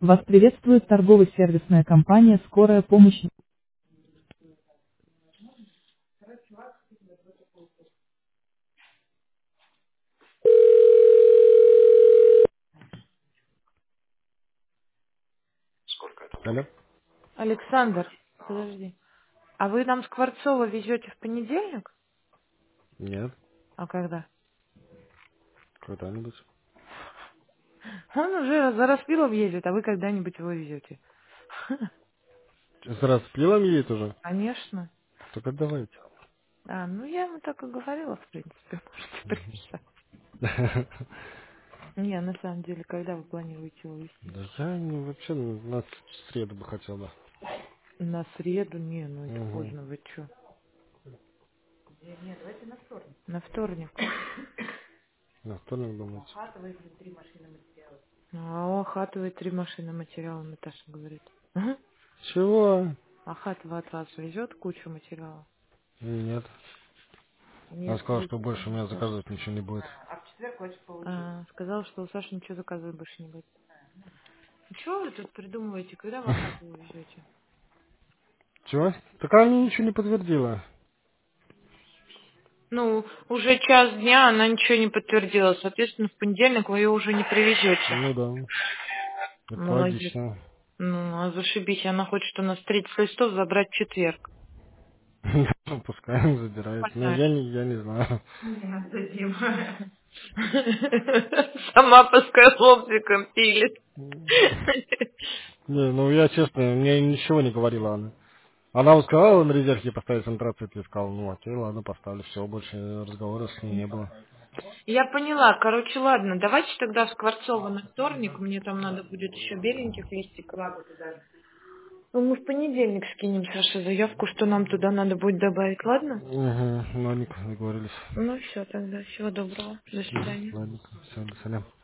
Вас приветствует торгово-сервисная компания «Скорая помощь». Алло? Александр, подожди. А вы нам Скворцова везете в понедельник? Нет, А когда? когда-нибудь. Он уже за Распилов ездит, а вы когда-нибудь его везете. С распилом едет уже? Конечно. Только давайте. А, ну я ему так и говорила, в принципе, можете приезжать. Не, на самом деле, когда вы планируете его везти? Да я вообще на среду бы хотел бы. На среду? Не, ну это Угу. поздно, вы чё? На вторник. На вторник думаете? А охатывает 3 машины материала, Наташа говорит. Ага. Чего? Ахатова от вас везет кучу материала. Нет. Он Нет, сказал, что больше у меня заказывать ничего не будет. сказал, что у Саши ничего заказывать больше не будет. Что вы тут придумываете, когда вы Ахатову везете? Чего? Так она ничего не подтвердила. Ну, уже час дня, она ничего не подтвердила. Соответственно, в понедельник вы ее уже не привезете. Ну да, это Молодец. логично. Ну, а зашибись, она хочет у нас 30 листов забрать в четверг. Ну, пускай он забирает. Но Больная. я не знаю. Не отдадим. Сама пускай лобзиком пилит. Не, ну я честно, мне ничего не говорила она. Она вот сказала на резерве поставить антрацит, я сказал, ну окей, ладно, поставлю, все, больше разговора с ней не было. Я поняла. Короче, ладно, давайте тогда в Скворцово на вторник. Мне там надо будет еще беленьких листиков. Ну, мы в понедельник скинем Саше заявку, что нам туда надо будет добавить, ладно? Угу, ладненько, договорились. Ну все тогда. Всего доброго. До свидания. Ладненько, все, до свидания.